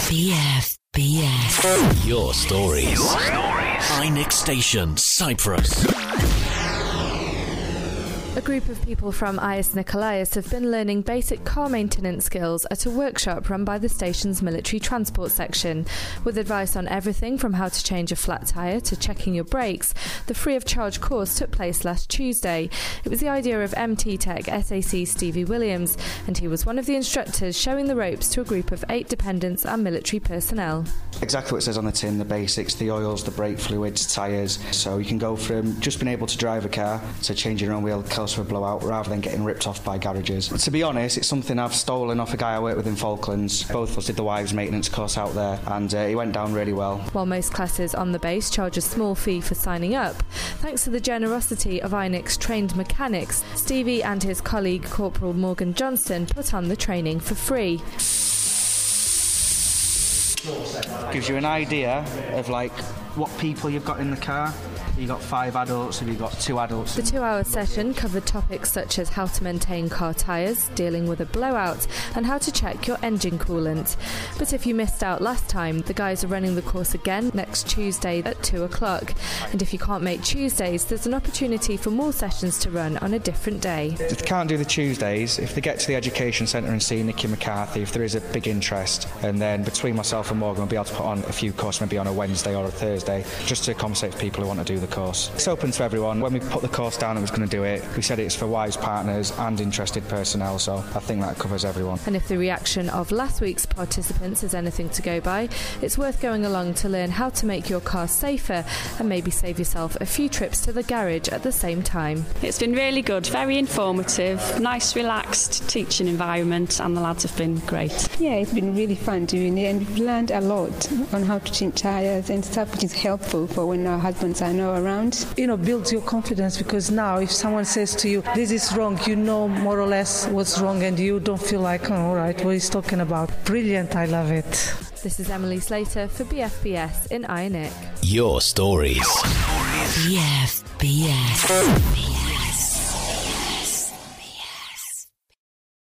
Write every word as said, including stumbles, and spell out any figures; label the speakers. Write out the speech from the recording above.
Speaker 1: B F B S.
Speaker 2: Your stories. Your stories. iNick Station, Cyprus.
Speaker 3: A group of people from I S Nikolaios have been learning basic car maintenance skills at a workshop run by the station's military transport section. With advice on everything from how to change a flat tyre to checking your brakes, the free-of-charge course took place last Tuesday. It was the idea of M T Tech S A C Stevie Williams, and he was one of the instructors showing the ropes to a group of eight dependents and military personnel.
Speaker 4: Exactly what it says on the tin, the basics, the oils, the brake fluids, tyres. So you can go from just being able to drive a car to changing your own wheel cause for a blowout rather than getting ripped off by garages. To be honest, it's something I've stolen off a guy I work with in Falklands. Both of us did the wives maintenance course out there, and uh, it went down really well.
Speaker 3: While most classes on the base charge a small fee for signing up, thanks to the generosity of iNick's trained mechanics, Stevie and his colleague Corporal Morgan Johnston put on the training for free.
Speaker 4: Gives you an idea of like what people you've got in the car. You've got five adults, have you got two adults?
Speaker 3: The two-hour session covered topics such as how to maintain car tyres, dealing with a blowout, and how to check your engine coolant. But if you missed out last time, the guys are running the course again next Tuesday at two o'clock. And if you can't make Tuesdays, there's an opportunity for more sessions to run on a different day.
Speaker 4: If they can't do the Tuesdays, if they get to the Education Centre and see Nicky McCarthy, if there is a big interest, and then between myself and Morgan we'll be able to put on a few courses, maybe on a Wednesday or a Thursday, just to compensate for people who want to do the course. It's open to everyone. When we put the course down and was going to do it, we said it's for wives, partners and interested personnel, so I think that covers everyone.
Speaker 3: And if the reaction of last week's participants is anything to go by, it's worth going along to learn how to make your car safer and maybe save yourself a few trips to the garage at the same time.
Speaker 5: It's been really good, very informative, nice relaxed teaching environment, and the lads have been great.
Speaker 6: Yeah, it's been really fun doing it, and we've learned a lot on how to change tyres and stuff, which is helpful for when our husbands are not around.
Speaker 7: You know, builds your confidence, because now if someone says to you, this is wrong, you know more or less what's wrong, and you don't feel like, oh, all right, what he's talking about. Brilliant, I love it.
Speaker 3: This is Emily Slater for B F B S in iNick.
Speaker 2: Your stories.
Speaker 1: B F B S.